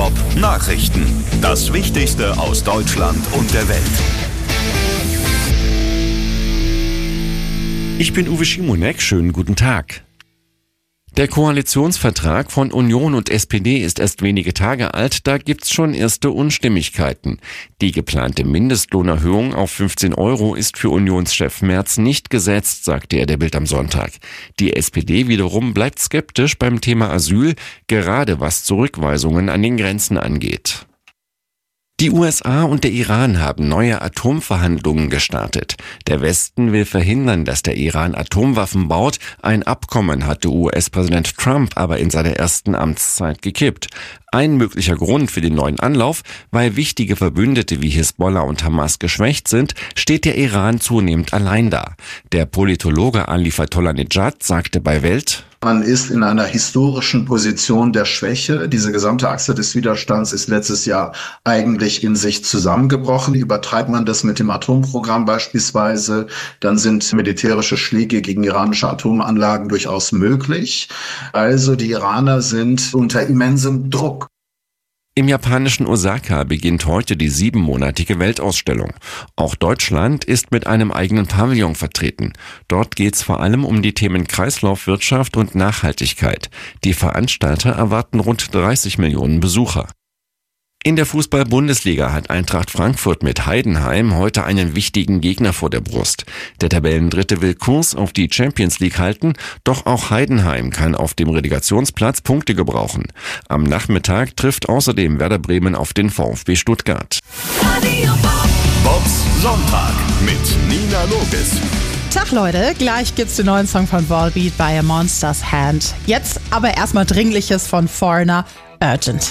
Top Nachrichten. Das Wichtigste aus Deutschland und der Welt. Ich bin Uwe Schimonek, schönen guten Tag. Der Koalitionsvertrag von Union und SPD ist erst wenige Tage alt, da gibt's schon erste Unstimmigkeiten. Die geplante Mindestlohnerhöhung auf 15 € ist für Unionschef Merz nicht gesetzt, sagte er der Bild am Sonntag. Die SPD wiederum bleibt skeptisch beim Thema Asyl, gerade was Zurückweisungen an den Grenzen angeht. Die USA und der Iran haben neue Atomverhandlungen gestartet. Der Westen will verhindern, dass der Iran Atomwaffen baut. Ein Abkommen hatte US-Präsident Trump aber in seiner ersten Amtszeit gekippt. Ein möglicher Grund für den neuen Anlauf: weil wichtige Verbündete wie Hisbollah und Hamas geschwächt sind, steht der Iran zunehmend allein da. Der Politologe Ali Fatollah-Nejad sagte bei Welt: Man ist in einer historischen Position der Schwäche. Diese gesamte Achse des Widerstands ist letztes Jahr eigentlich in sich zusammengebrochen. Übertreibt man das mit dem Atomprogramm beispielsweise, dann sind militärische Schläge gegen iranische Atomanlagen durchaus möglich. Also die Iraner sind unter immensem Druck. Im japanischen Osaka beginnt heute die 7-monatige Weltausstellung. Auch Deutschland ist mit einem eigenen Pavillon vertreten. Dort geht's vor allem um die Themen Kreislaufwirtschaft und Nachhaltigkeit. Die Veranstalter erwarten rund 30 Millionen Besucher. In der Fußball-Bundesliga hat Eintracht Frankfurt mit Heidenheim heute einen wichtigen Gegner vor der Brust. Der Tabellendritte will Kurs auf die Champions League halten, doch auch Heidenheim kann auf dem Relegationsplatz Punkte gebrauchen. Am Nachmittag trifft außerdem Werder Bremen auf den VfB Stuttgart. Bobs Sonntag mit Nina Logis. Tag Leute, gleich gibt's den neuen Song von Volbeat bei A Monster's Hand. Jetzt aber erstmal Dringliches von Foreigner, Urgent.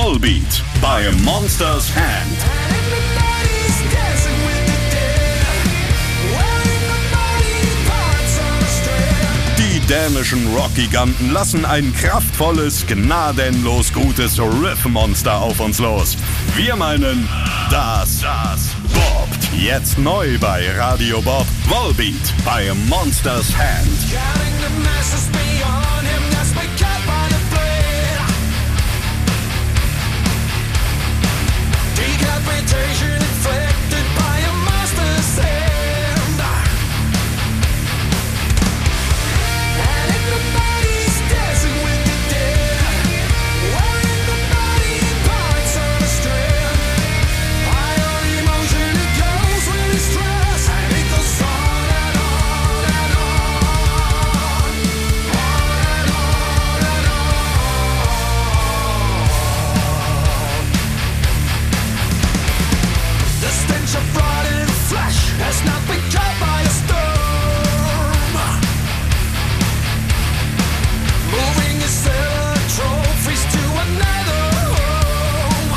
Volbeat bei Monsters Hand. Die dänischen Rockgiganten lassen ein kraftvolles, gnadenlos gutes Riff-Monster auf uns los. Wir meinen, das boppt. Jetzt neu bei Radio Bob. Volbeat bei Monsters Hand. Decapitation inflicted by a monster's hand. And everybody's dancing with the dead, wearing the body parts on a strand. High on emotion it goes with its stress, and it goes on and on and on. On and on and on. The stench of rotting flesh has not been cut by a storm. Moving his cellar trophies to another home.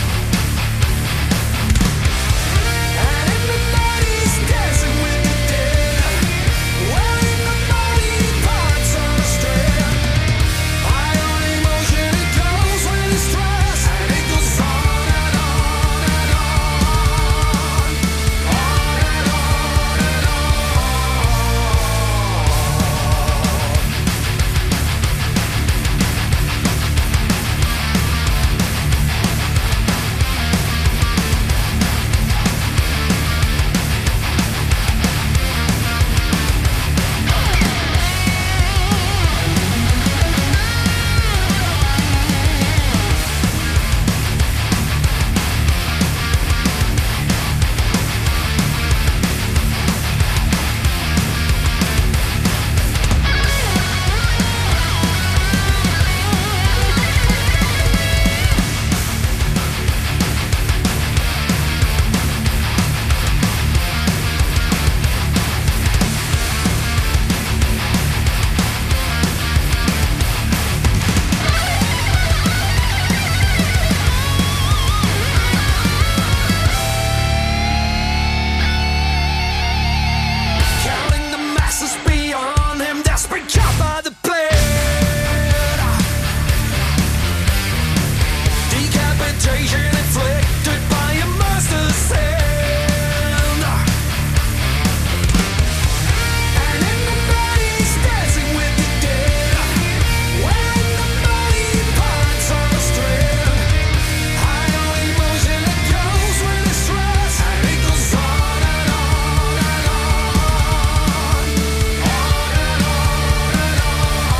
And everybody's dancing with the dead, wearing the body parts on a strand. High on emotion it goes with its stress, and it goes on and on and on. On and on and on. Counting the masses beyond him, desperate caught by the blade. Decapitation inflicted by a monster's hand. And everybody's dancing with the dead, wearing the body parts on a strand. High on emotion it goes with its stress, and it goes on and on and on. On and on and on.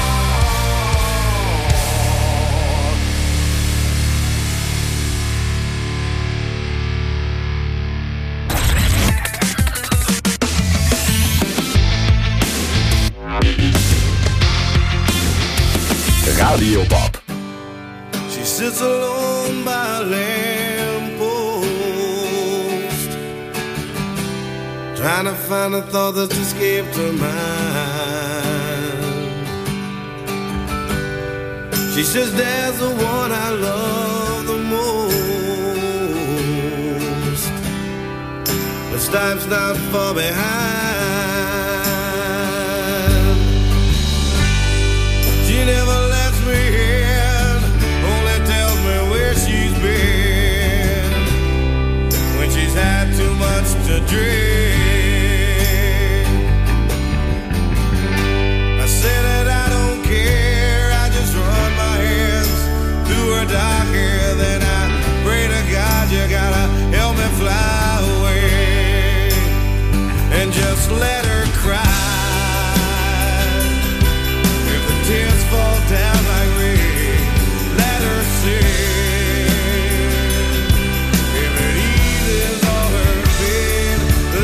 Radio Bob. She sits alone by a lamppost, trying to find a thought that's escaped her mind. She says, "There's the one I love the most, but time's not far behind. She never lets me in, only tells me where she's been when she's had too much to drink. I say that I don't care, I just run my hands through her dark hair. Then I pray to God, you gotta help me fly away and just let her cry. If the tears fall down like rain, let her sing. If it eases all her pain,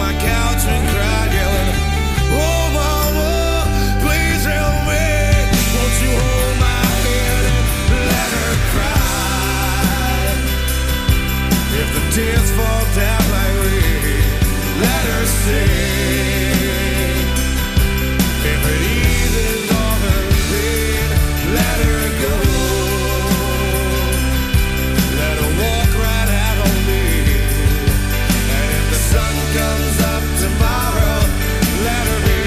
my couch and cried, yelling, oh mama, please help me. Won't you hold my hand and let her cry? If the tears fall down like rain, let her sing. If it eases all her pain, let her go. Let her walk right out on me. And if the sun comes up tomorrow, let her be.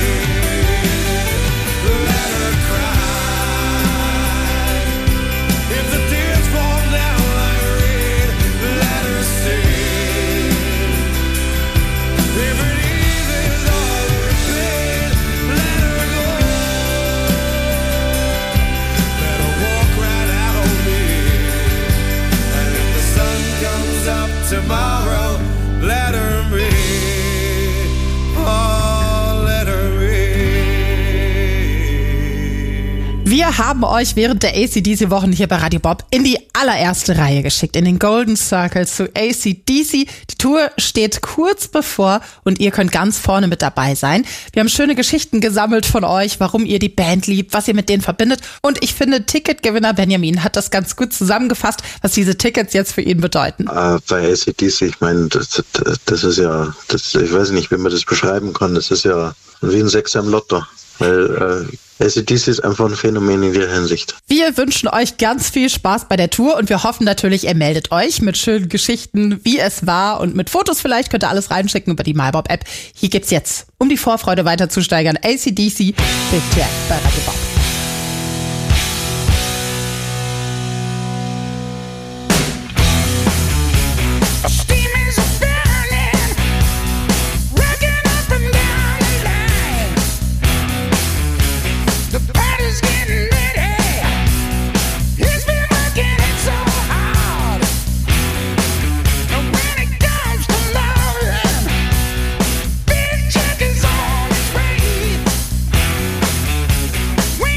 Let her cry. If the tears fall down like rain, let her sing. If it eases all her pain, let her go. Let her walk right out on me. And if the sun comes up tomorrow, let her be. Oh, let her be. Wir haben euch während der AC/DC-Wochen hier bei Radio Bob in die allererste Reihe geschickt, in den Golden Circle zu AC/DC. Die Tour steht kurz bevor und ihr könnt ganz vorne mit dabei sein. Wir haben schöne Geschichten gesammelt von euch, warum ihr die Band liebt, was ihr mit denen verbindet. Und ich finde, Ticketgewinner Benjamin hat das ganz gut zusammengefasst, was diese Tickets jetzt für ihn bedeuten. Bei AC/DC, ich meine, das ist ja, ich weiß nicht, wie man das beschreiben kann, das ist ja wie ein Sechser im Lotto, weil AC/DC ist einfach ein Phänomen in der Hinsicht. Wir wünschen euch ganz viel Spaß bei der Tour und wir hoffen natürlich, ihr meldet euch mit schönen Geschichten, wie es war und mit Fotos vielleicht, könnt ihr alles reinschicken über die MyBob-App. Hier gibt's jetzt, um die Vorfreude weiter zu steigern, AC/DC, Big Jack bei Radio Bob. Steam is burning, rocking up and down the line. The party's getting ready. He's been working it so hard. And when it comes to loving, Big Jack is on his way.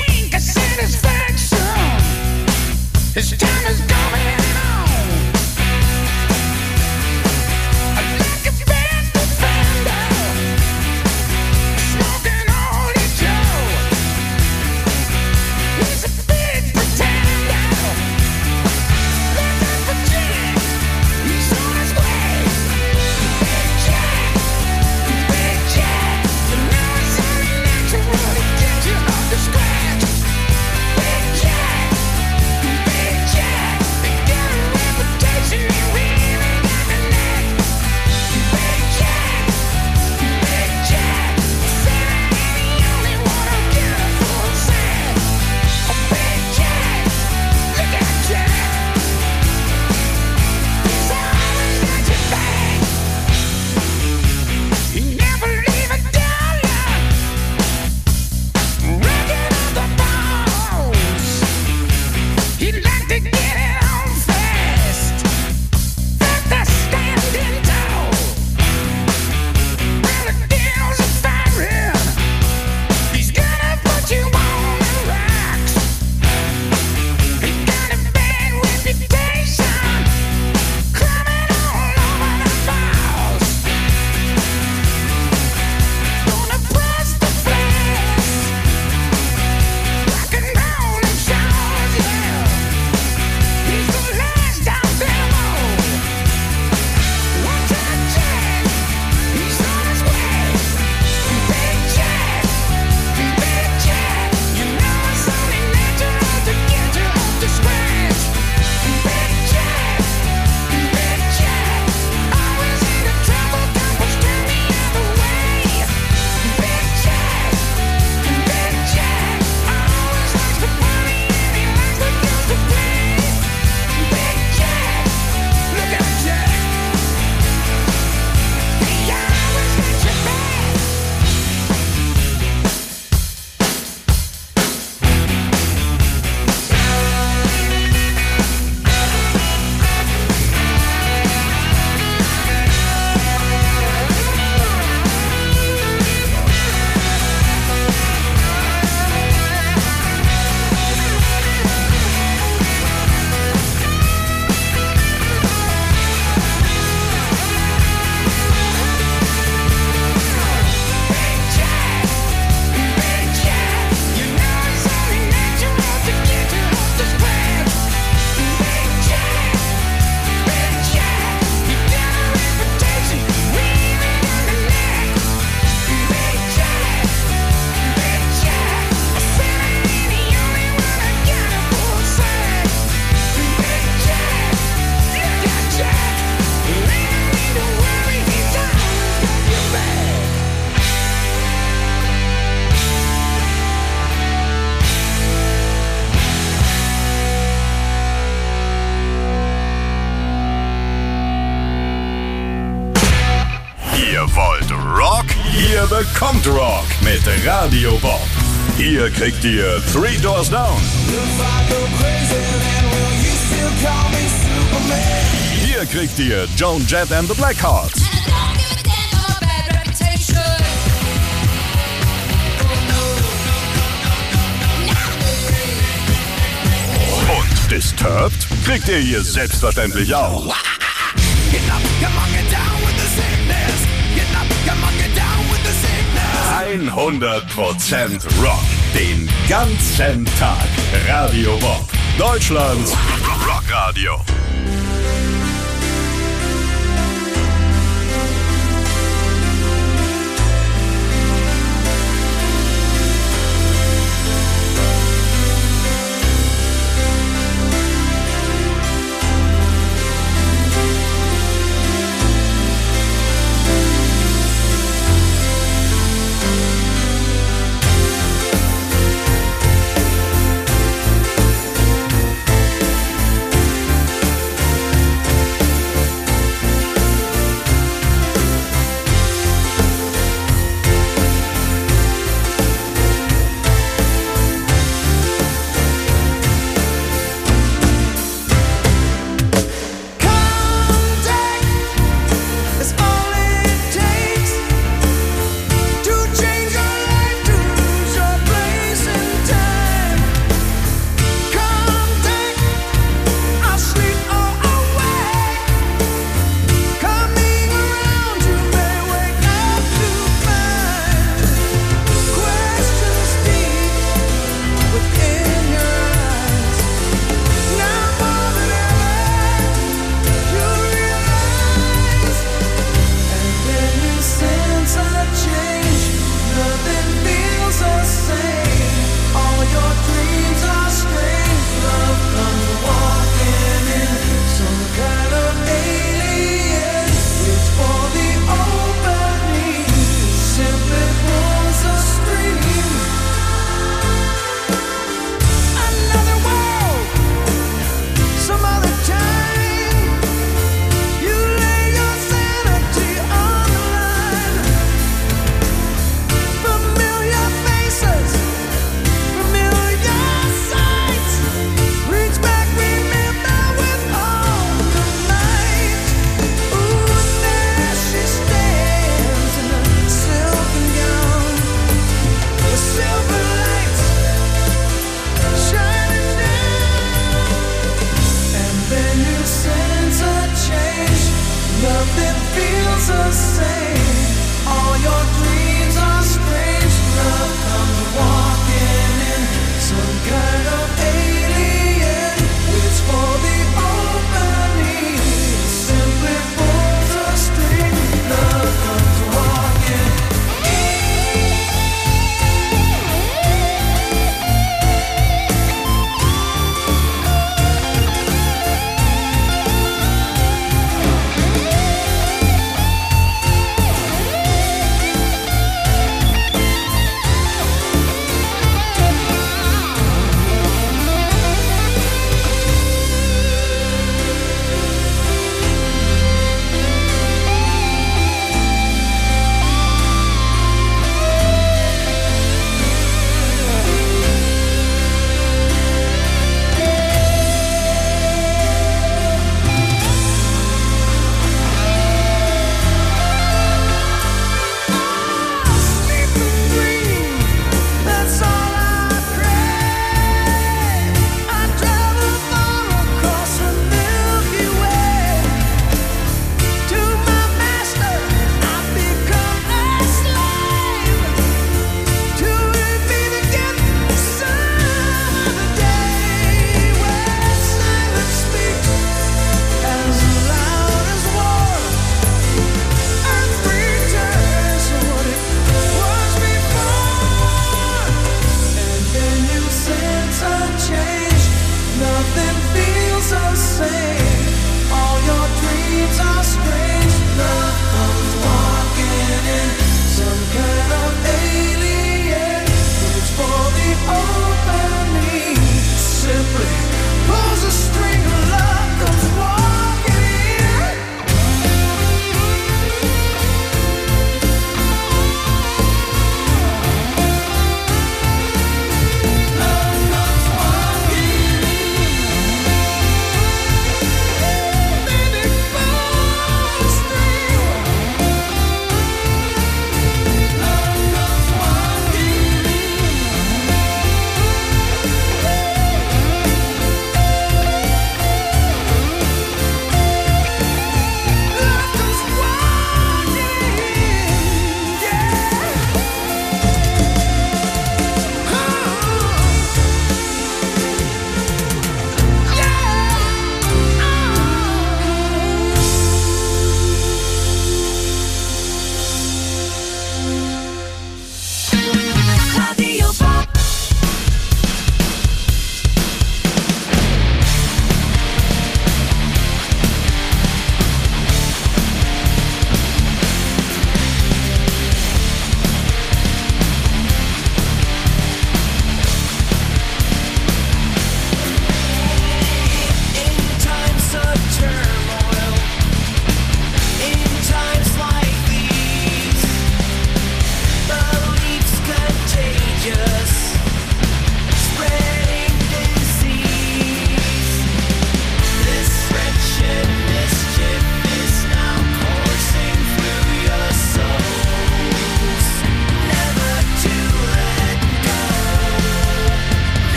Ihr wollt Rock? Ihr bekommt Rock mit Radio Bob. Hier kriegt ihr Three Doors Down. Hier kriegt ihr Joan Jett and the Blackhearts. Und Disturbed kriegt ihr hier selbstverständlich auch. 100% Rock. Den ganzen Tag. Radio Bob. Deutschlands Rockradio.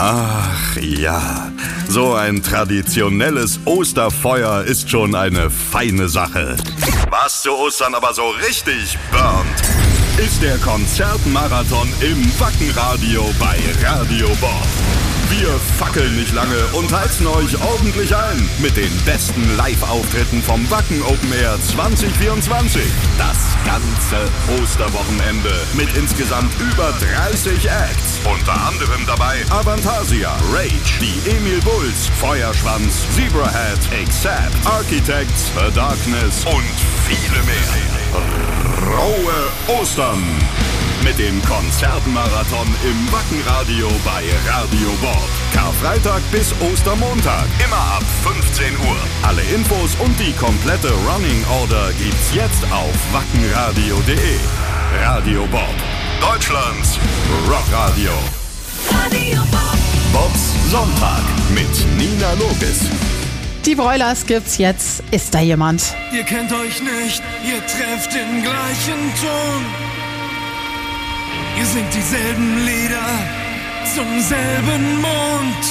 Ach ja, so ein traditionelles Osterfeuer ist schon eine feine Sache. Was zu Ostern aber so richtig burnt, ist der Konzertmarathon im Wackenradio bei Radio Bob. Wir fackeln nicht lange und heizen euch ordentlich ein mit den besten Live-Auftritten vom Wacken Open Air 2024. Das ganze Osterwochenende mit insgesamt über 30 Acts. Unter anderem dabei Avantasia, Rage, die Emil Bulls, Feuerschwanz, Zebrahead, Accept, Architects, The Darkness und viele mehr. Rohe Ostern mit dem Konzertmarathon im Wackenradio bei Radio Bob. Karfreitag bis Ostermontag, immer ab 15 Uhr. Alle Infos und die komplette Running Order gibt's jetzt auf wackenradio.de. Radio Bob, Deutschlands Rockradio. Radio Bob. Bobs Sonntag mit Nina Logis. Die Broilers gibt's jetzt. Ist da jemand? Ihr kennt euch nicht, ihr trefft den gleichen Ton. Ihr singt dieselben Lieder zum selben Mond.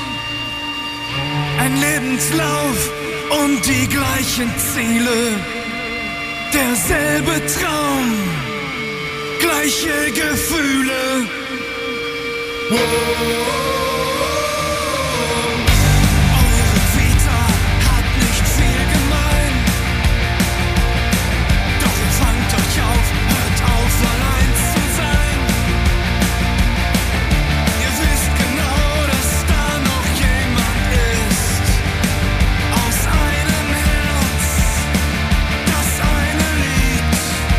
Ein Lebenslauf und die gleichen Ziele. Derselbe Traum, gleiche Gefühle. Eure Vita hat nicht viel gemein. Doch ihr fangt euch auf, hört auf, allein zu sein. Ihr wisst genau, dass da noch jemand ist. Aus einem Herz, das eine liebt.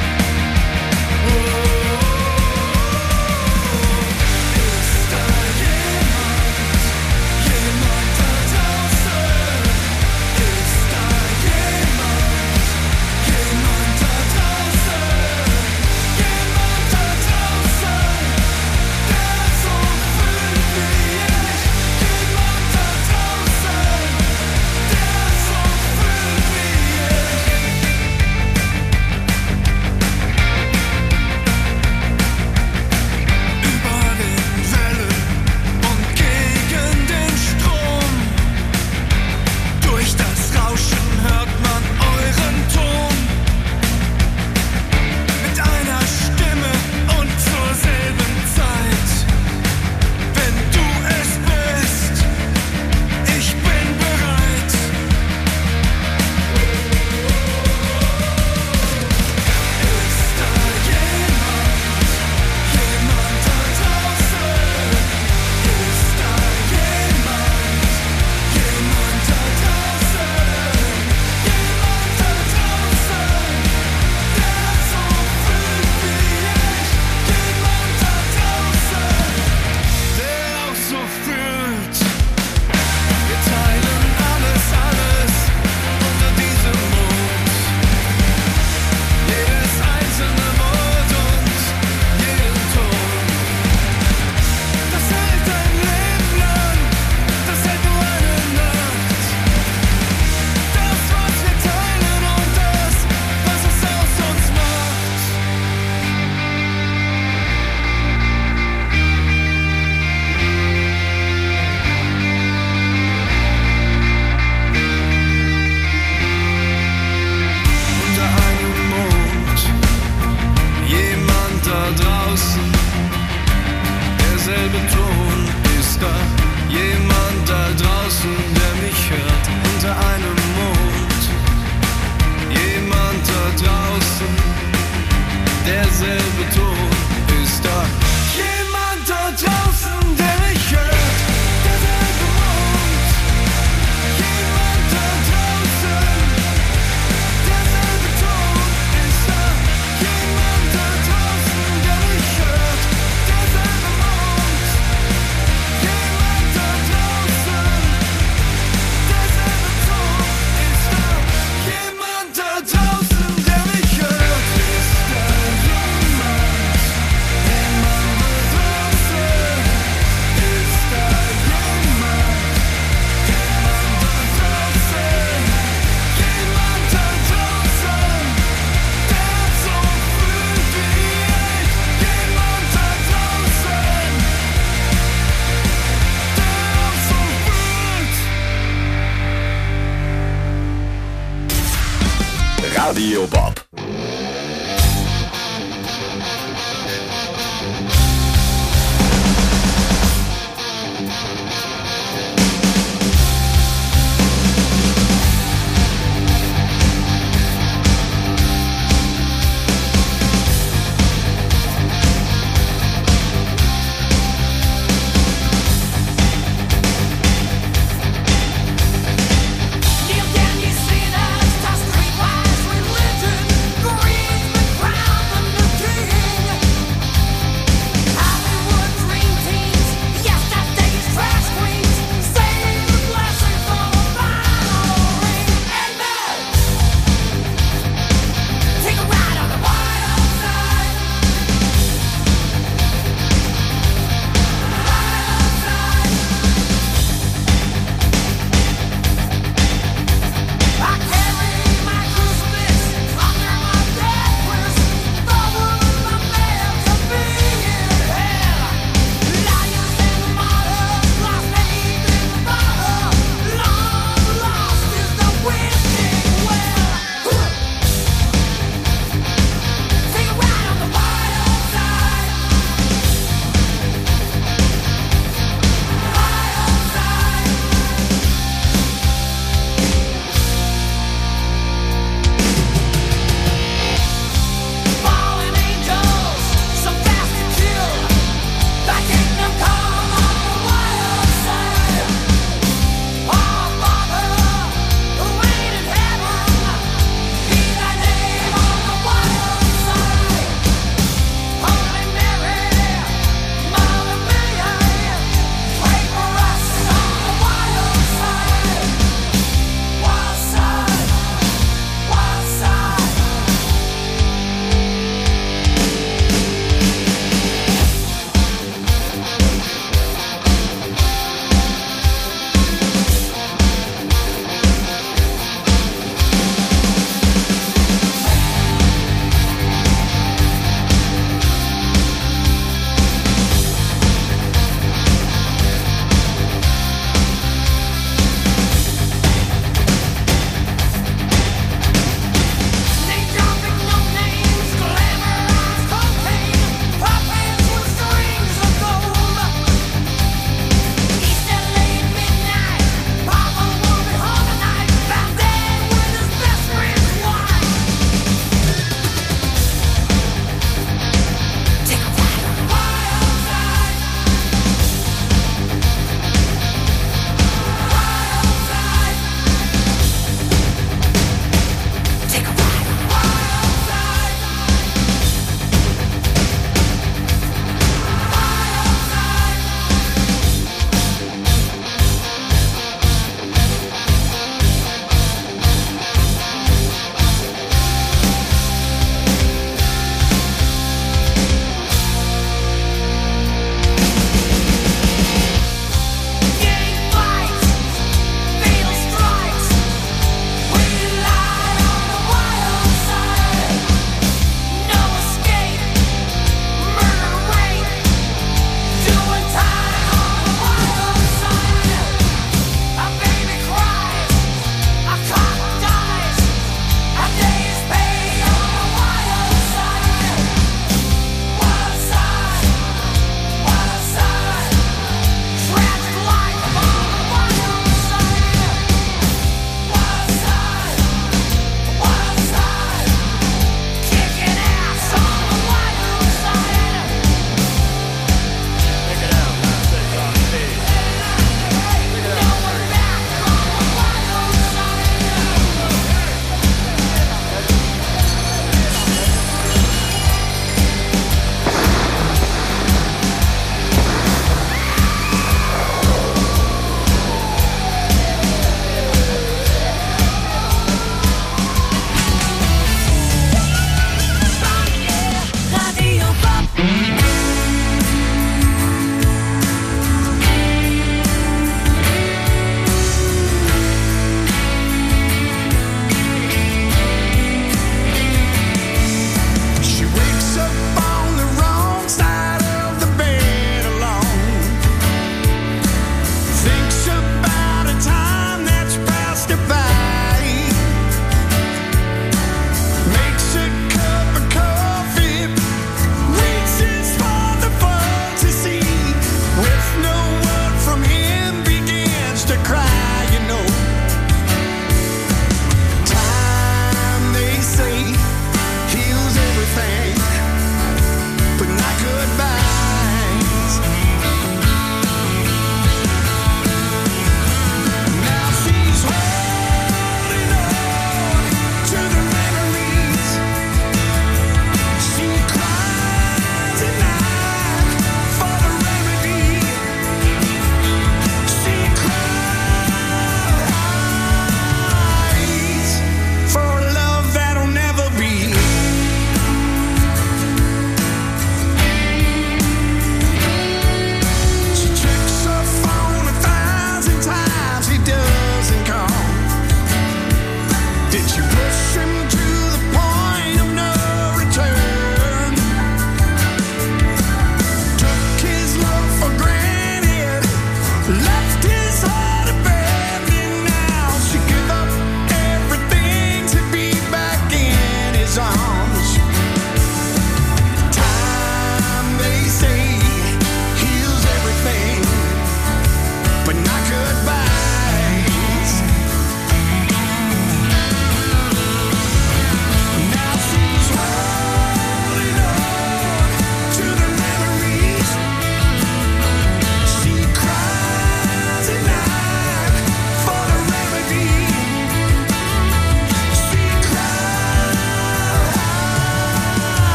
Ist da jemand, jemand da draußen? Ist da jemand, jemand da draußen? Jemand da draußen, der so fühlt wie ich. Jemand da draußen, der so fühlt wie ich. Über den Wellen und gegen den Strom. Durch das Rauschen hört man euren Ton. Mit einer Stimme und zur selben Zeit. Wenn du es bist, ich bin bereit. Ist da jemand, jemand da draußen? Ist da jemand, jemand da draußen? Jemand da draußen, der so fühlt wie ich. Jemand da draußen, der auch so fühlt. Wir teilen alles unter diesem Mond. Jedes einzelne Wort und jeden Ton. Das hält ein Leben lang, das hält nur eine Nacht. Das, was wir teilen und das, was es aus uns macht. Unter einem Mond, jemand da draußen, derselbe Ton ist da. Jemand da draußen, der mich hört. Unter einem Mond, jemand da draußen, derselbe Ton ist da. Jemand da draußen, der mich hört. Derselbe Mond, jemand da draußen. Derselbe Ton ist da, jemand da draußen, der mich hört. Derselbe Mond, jemand da draußen. Radio Bob. You can you see that it's a streetwise religion?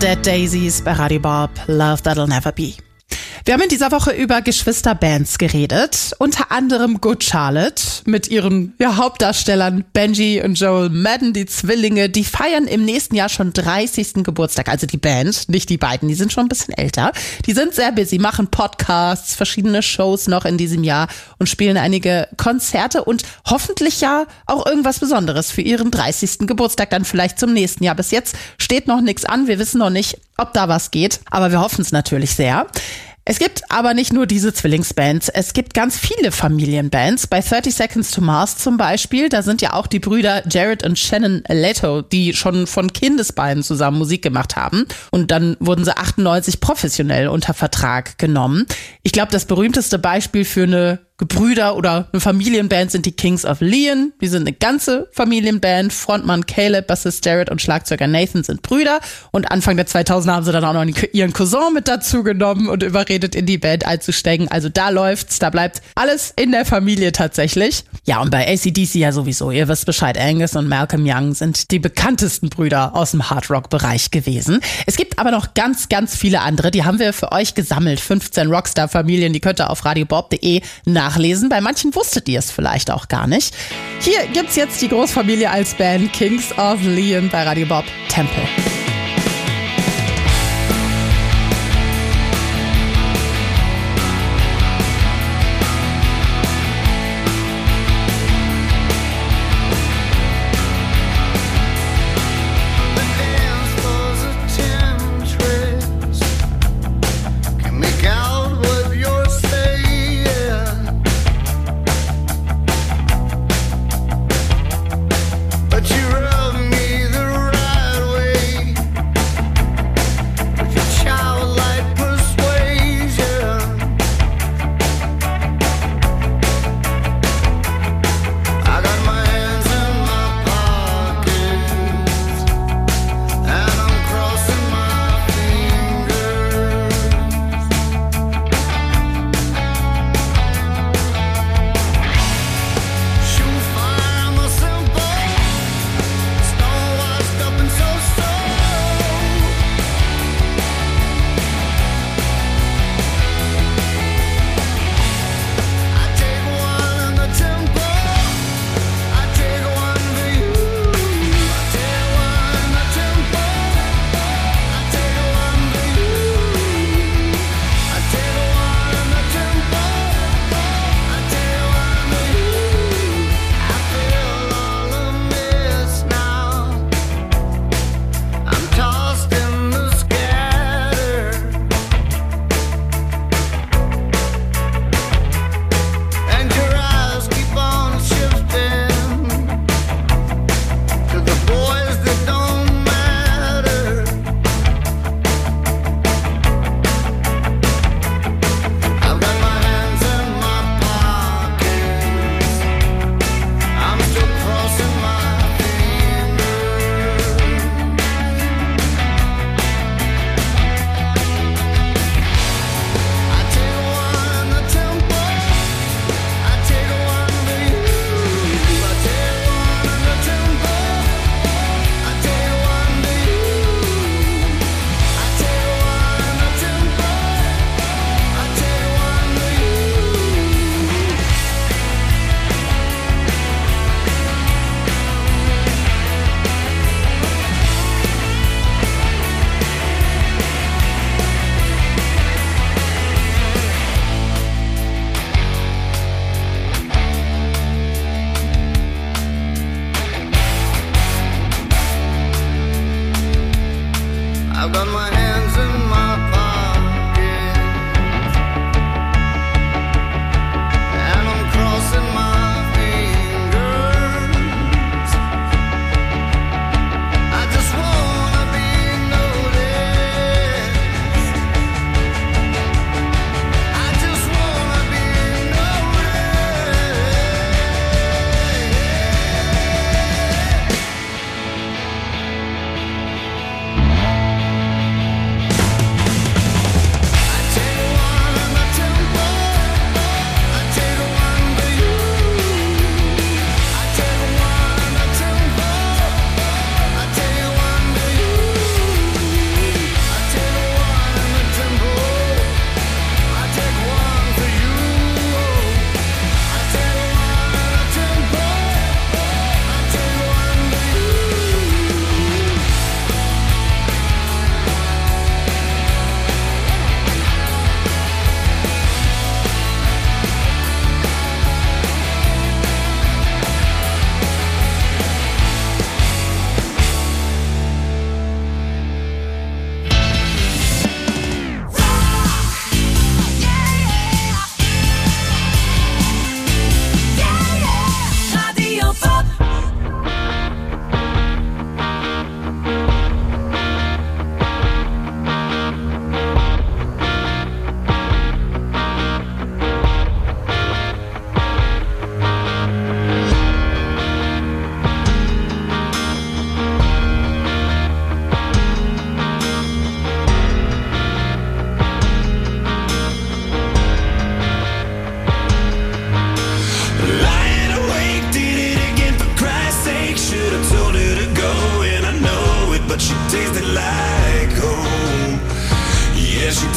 Dead Daisies bei Radio Bob, Love That'll Never Be. Wir haben in dieser Woche über Geschwisterbands geredet, unter anderem Good Charlotte mit ihren Hauptdarstellern Benji und Joel Madden, die Zwillinge, die feiern im nächsten Jahr schon 30. Geburtstag, also die Band, nicht die beiden, die sind schon ein bisschen älter. Die sind sehr busy, machen Podcasts, verschiedene Shows noch in diesem Jahr und spielen einige Konzerte und hoffentlich ja auch irgendwas Besonderes für ihren 30. Geburtstag, dann vielleicht zum nächsten Jahr. Bis jetzt steht noch nichts an, wir wissen noch nicht, ob da was geht, aber wir hoffen es natürlich sehr. Es gibt aber nicht nur diese Zwillingsbands, es gibt ganz viele Familienbands. Bei 30 Seconds to Mars zum Beispiel, da sind ja auch die Brüder Jared und Shannon Leto, die schon von Kindesbeinen zusammen Musik gemacht haben. Und dann wurden sie 98 professionell unter Vertrag genommen. Ich glaube, das berühmteste Beispiel für eine Gebrüder oder eine Familienband sind die Kings of Leon. Die sind eine ganze Familienband. Frontmann Caleb, Bassist Jared und Schlagzeuger Nathan sind Brüder. Und Anfang der 2000er haben sie dann auch noch ihren Cousin mit dazu genommen und überredet, in die Band einzusteigen. Also da läuft's, da bleibt alles in der Familie tatsächlich. Ja, und bei AC/DC ja sowieso. Ihr wisst Bescheid, Angus und Malcolm Young sind die bekanntesten Brüder aus dem Hardrock-Bereich gewesen. Es gibt aber noch ganz, ganz viele andere. Die haben wir für euch gesammelt. 15 Rockstar-Familien, die könnt ihr auf radiobob.de nachlesen. Bei manchen wusstet ihr es vielleicht auch gar nicht. Hier gibt's jetzt die Großfamilie als Band Kings of Leon bei Radio Bob Temple. But you rub me the right way.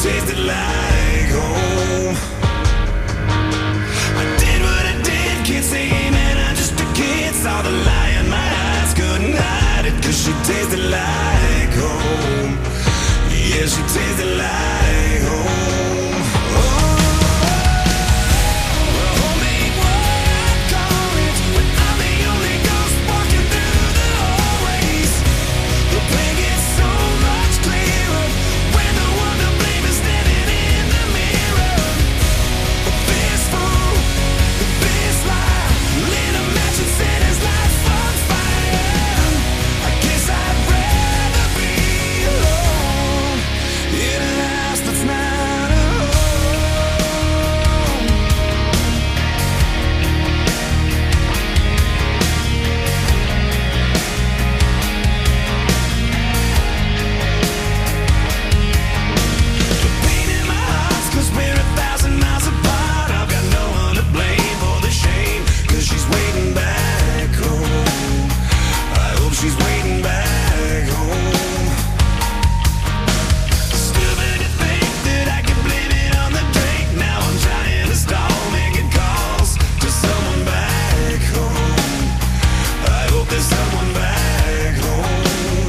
tasted like home. I did what I did, can't say amen, I'm just a kid. Saw the lie in my eyes, couldn't hide it, 'cause she tasted like home. Yeah, she tasted like home. Homemade what I call it, when I'm the only ghost walking through the hallways. The pain gets so much clearer when the one to blame is standing in the mirror. A fistful, a fist lie, lit a match and set his life on fire. I guess I'd rather be alone in a house that's not a home. The pain in my heart's 'cause we're 1,000 miles apart. I've got no one to blame for the shame, 'cause she's waiting back home. I hope she's waiting back home. Stupid to think that I can blame it on the drink. Now I'm trying to stall, making calls to someone back home. I hope there's someone back home.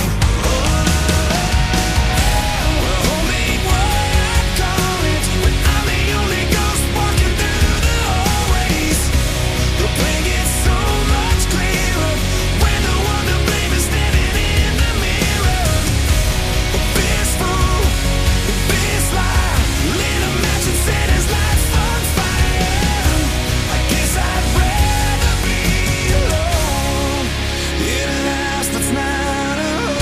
Homemade what I call it, when I'm the only ghost walking through the hallways. The pain gets so much clearer when the one to blame is standing in the mirror. A fistful, a fist lie, lit a match and set his life on fire. I guess I'd rather be alone in a house that's not a home.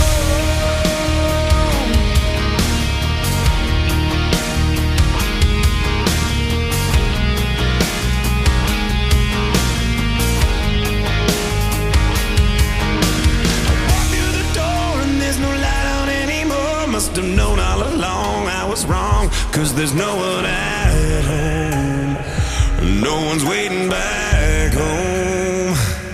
Walk through the door and there's no light on anymore. Must have known all along I was wrong, 'cause there's no one at home. No one's waiting back home.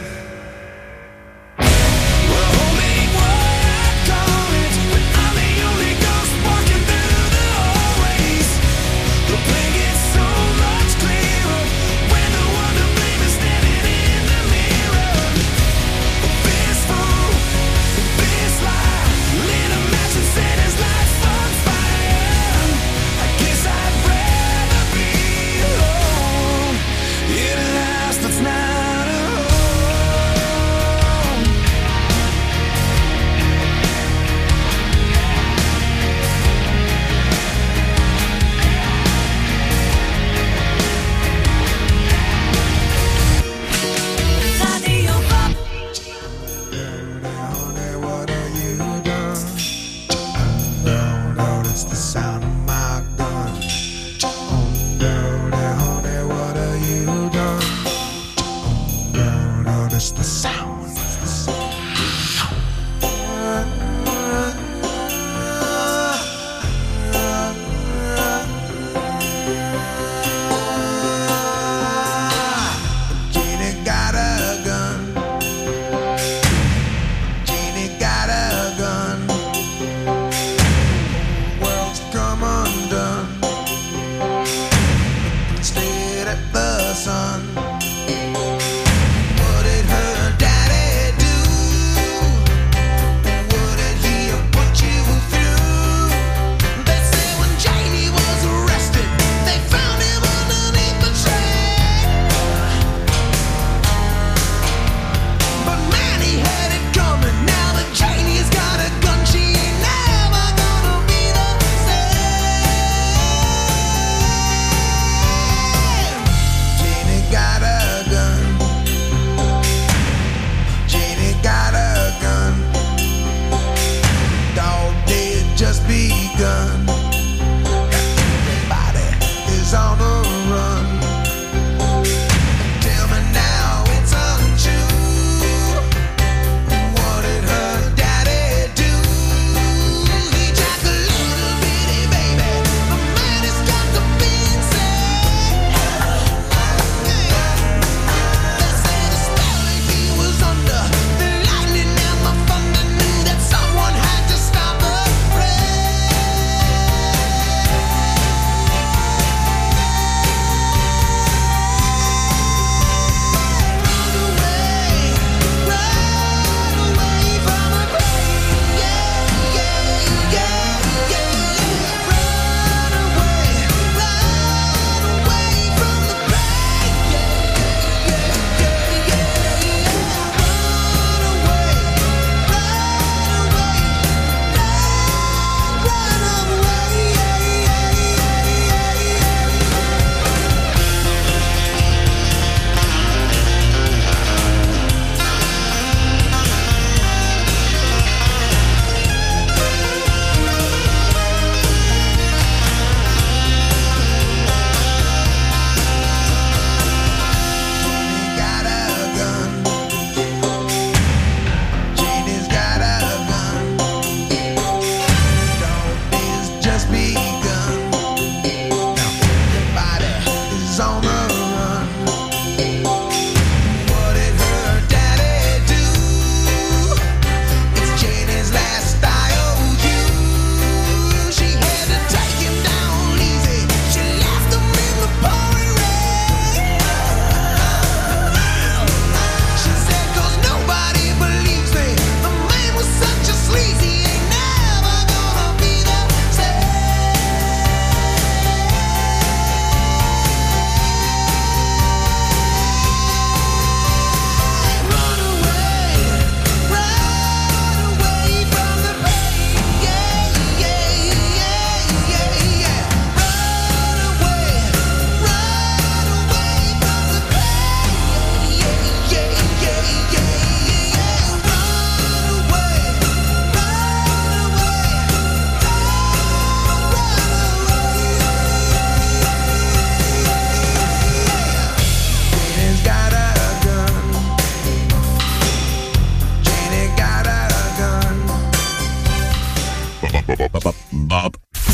Well, homemade what I call it, when I'm the only ghost walking through the hallways. The pain gets so much clearer when the one to blame is standing in the mirror. A fistful, a fist lie, lit a match and set his life on fire. I guess I'd rather be alone in a house that's not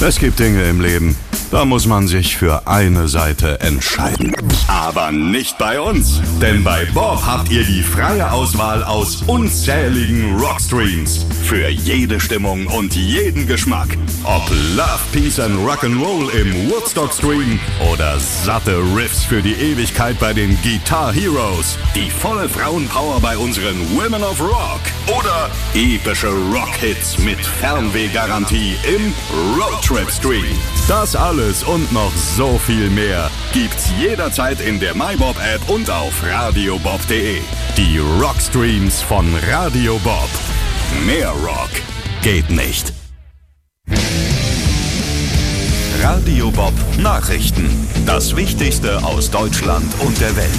Es gibt Dinge im Leben, da muss man sich für eine Seite entscheiden. Aber nicht bei uns, denn bei Bob habt ihr die freie Auswahl aus unzähligen Rockstreams. Für jede Stimmung und jeden Geschmack. Ob Love, Peace and Rock'n'Roll im Woodstock-Stream oder satte Riffs für die Ewigkeit bei den Guitar Heroes. Die volle Frauenpower bei unseren Women of Rock. Oder epische Rockhits mit Fernwehgarantie im Roadtrip-Stream. Das alles und noch so viel mehr gibt's jederzeit in der MyBob-App und auf radiobob.de. Die Rockstreams von Radio Bob. Mehr Rock geht nicht. Radio Bob Nachrichten. Das Wichtigste aus Deutschland und der Welt.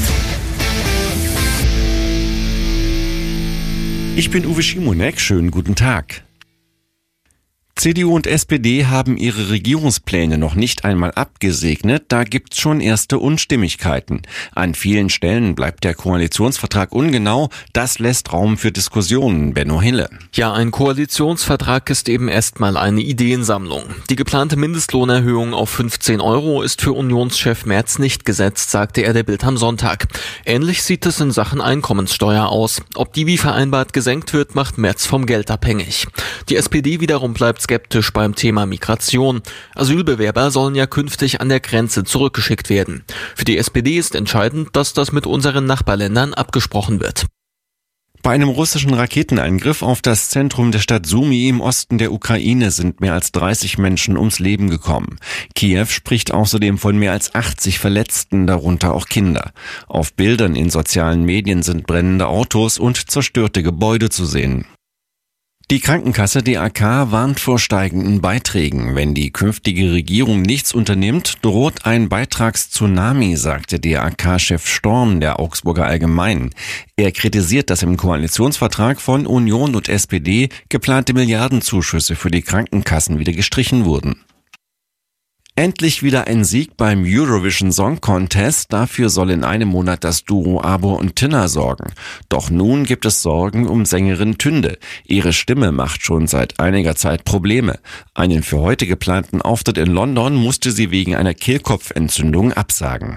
Ich bin Uwe Schimonek, schönen guten Tag. CDU und SPD haben ihre Regierungspläne noch nicht einmal abgesegnet, da gibt's schon erste Unstimmigkeiten. An vielen Stellen bleibt der Koalitionsvertrag ungenau, das lässt Raum für Diskussionen, Benno Hille. Ja, ein Koalitionsvertrag ist eben erstmal eine Ideensammlung. Die geplante Mindestlohnerhöhung auf 15 € ist für Unionschef Merz nicht gesetzt, sagte er der Bild am Sonntag. Ähnlich sieht es in Sachen Einkommenssteuer aus. Ob die wie vereinbart gesenkt wird, macht Merz vom Geld abhängig. Die SPD wiederum bleibt skeptisch beim Thema Migration. Asylbewerber sollen ja künftig an der Grenze zurückgeschickt werden. Für die SPD ist entscheidend, dass das mit unseren Nachbarländern abgesprochen wird. Bei einem russischen Raketenangriff auf das Zentrum der Stadt Sumy im Osten der Ukraine sind mehr als 30 Menschen ums Leben gekommen. Kiew spricht außerdem von mehr als 80 Verletzten, darunter auch Kinder. Auf Bildern in sozialen Medien sind brennende Autos und zerstörte Gebäude zu sehen. Die Krankenkasse DAK warnt vor steigenden Beiträgen. Wenn die künftige Regierung nichts unternimmt, droht ein Beitragstsunami, sagte DAK-Chef Storm der Augsburger Allgemeinen. Er kritisiert, dass im Koalitionsvertrag von Union und SPD geplante Milliardenzuschüsse für die Krankenkassen wieder gestrichen wurden. Endlich wieder ein Sieg beim Eurovision Song Contest. Dafür soll in einem Monat das Duo Abor und Tinna sorgen. Doch nun gibt es Sorgen um Sängerin Tünde. Ihre Stimme macht schon seit einiger Zeit Probleme. Einen für heute geplanten Auftritt in London musste sie wegen einer Kehlkopfentzündung absagen.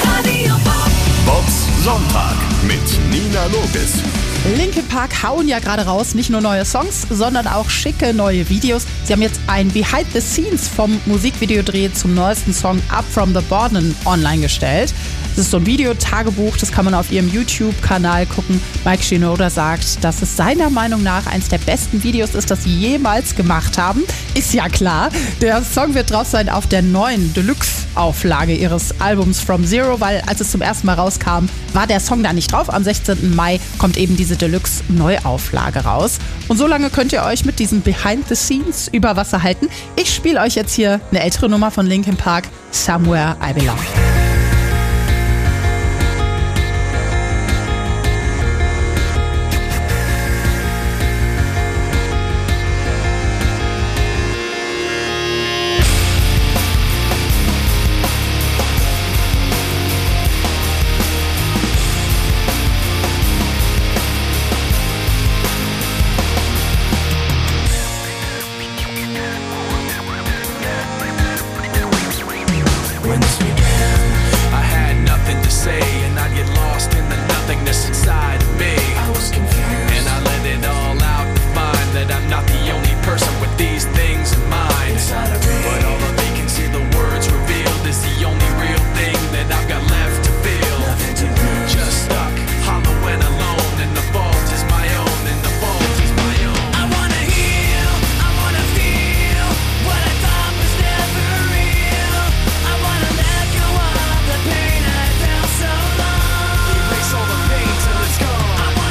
Bobs Sonntag mit Nina Logis. Linkin Park hauen ja gerade raus, nicht nur neue Songs, sondern auch schicke neue Videos. Sie haben jetzt ein Behind the Scenes vom Musikvideodreh zum neuesten Song Up From The Bottom online gestellt. Das ist so ein Videotagebuch, das kann man auf ihrem YouTube-Kanal gucken. Mike Shinoda sagt, dass es seiner Meinung nach eines der besten Videos ist, das sie jemals gemacht haben. Ist ja klar, der Song wird drauf sein auf der neuen Deluxe-Auflage ihres Albums From Zero, weil als es zum ersten Mal rauskam, war der Song da nicht drauf. Am 16. Mai kommt eben diese Deluxe-Neuauflage raus. Und so lange könnt ihr euch mit diesen Behind the Scenes über Wasser halten. Ich spiele euch jetzt hier eine ältere Nummer von Linkin Park, Somewhere I Belong. When this began, I had nothing to say, and I'd get lost in the nothingness inside of me. I was confused, and I let it all out to find that I'm not the only person with these things in mind. But all of vacancy, the words revealed, is the only real thing that I've got left to feel. Just stuck, hollow and alone, and the fault is my own, and the fault is my own. I wanna heal, I wanna feel what I thought was never real. I wanna let go of the pain I felt so long. Erase all the pain till it's gone. I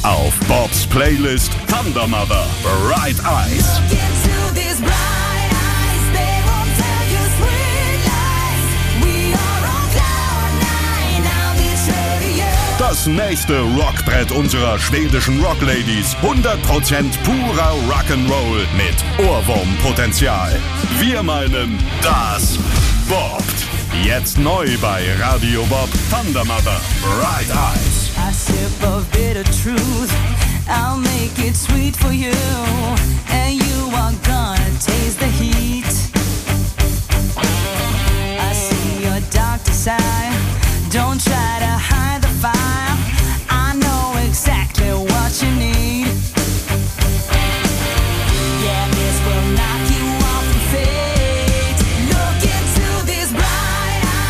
auf Bobs Playlist Thunder Mother, Bright Eyes. Das nächste Rockbrett unserer schwedischen Rockladies. 100% purer Rock'n'Roll mit Ohrwurmpotenzial. Wir meinen, das bobbt. Jetzt neu bei Radio Bob Thunder Mother, Bright Eyes. A sip of bitter truth, I'll make it sweet for you, and you are gonna taste the heat. I see your doctor side, don't try